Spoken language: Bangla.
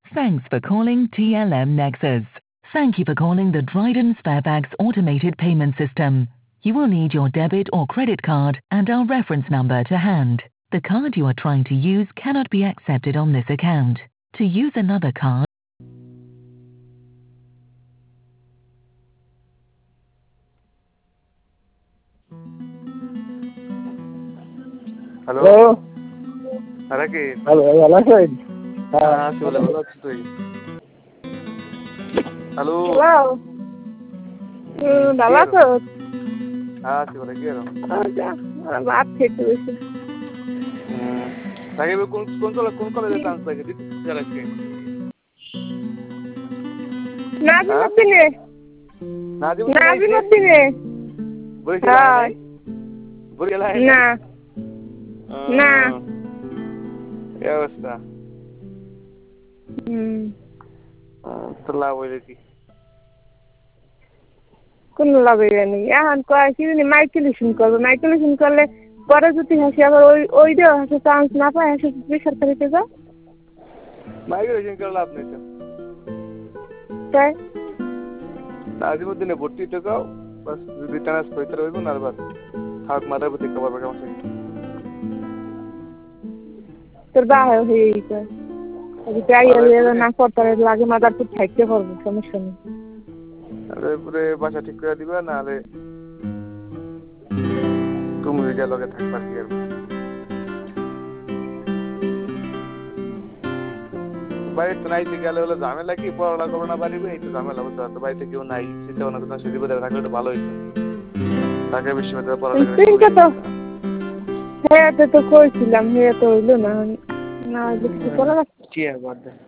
Thanks for calling TLM Nexus. Thank you for calling the Dryden Sparebags automated payment system. You will need your debit or credit card and our reference number to hand. The card you are trying to use cannot be accepted on this account. To use another card. Hello আরে কি হ্যালো ভালো আছেন? হ্যাঁ চলে ভালো আছি তুই হ্যালো ভালো আছো? হ্যাঁ চলে কি আর ভাত খেতে বসে। তাকে কোন কলেজে চান্স লাগে দিতে চালাচ্ছি নাজিমুদ্দিনে না না কি অবস্থা তো লাভ হইলে কি কোন লাভ হইনি এখন কয় কি জানি মাইকেলেশন করলে পরে যদি হাসি আবার ওই দেওয়া হাসে চান্স না পায় হাসে বেসরকারিতে যাও মাইগ্রেশন করে লাভ নেই তো তাই নাজিমুদ্দিনে ভর্তি ঢোকাও বাস যদি ট্রান্সফার হইতে হইব না আর বাস থাক মাথার প্রতি কবার সমস্যা নেই তোর বাহে হয়ে গেছে যাই না করতে লাগে মাথার খুব থাকতে পারবো সমস্যা নেই আরে পুরে বাসা ঠিক করে দিবা নাহলে তুমি যে লগে থাকবার কি আর বাড়িতে নাইতে গেলে হলো ঝামেলা কি পড়াশোনা করবো না পারিবে এই তো ঝামেলা বুঝতে পারতো বাড়িতে কেউ নাই চিন্তা ভাবনা করতে সুযোগ থাকলে তো ভালো হইতো তাকে বিশ্ববিদ্যালয়ে পড়ালেখা হ্যাঁ তো কইছিলাম হ্যাঁ তো হইলো না না কিছু করা কি আর বাদ দে